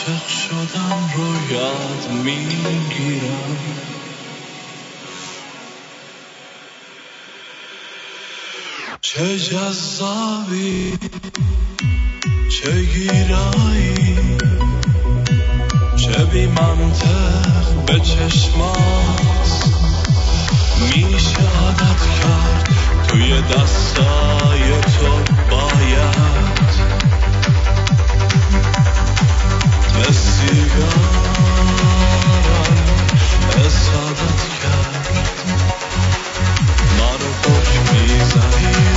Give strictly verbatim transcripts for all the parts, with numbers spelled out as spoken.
عاشق شدن رو یاد میگیرم. چه جذابی، چه گیرایی، چه بی منطق به چشمات میشه عادت کرد. توی دستای تو باید سیگارم حسادت کرد. منو پک میزنی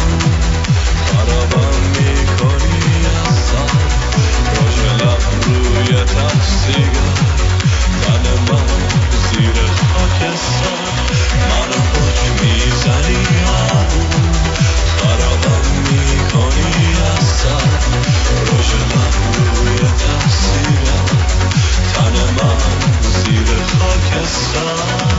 خرابم میکنی از سر. روش لب روی تفسیگر تن من زیر خاکستر. منو پک میزنی خرابم میکنی از سر. روش لب روی تفسیگر تن من زیر خاکستر.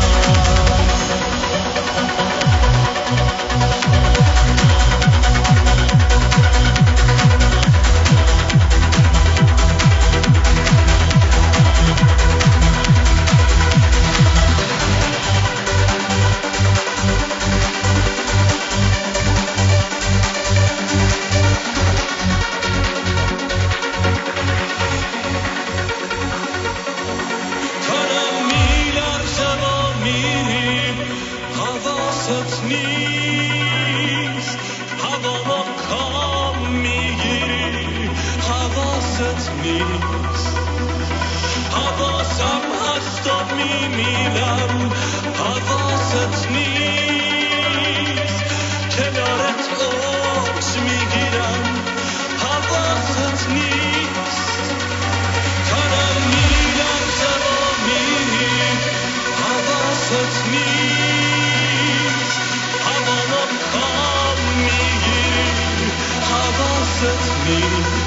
حواسم هست و میمیرم، حواست نیست. کنارت اوج میگیرم، حواست نیست. تنم میلرزه و میمیرم، حواست نیست. هوامو کام میگیری، حواست نیست.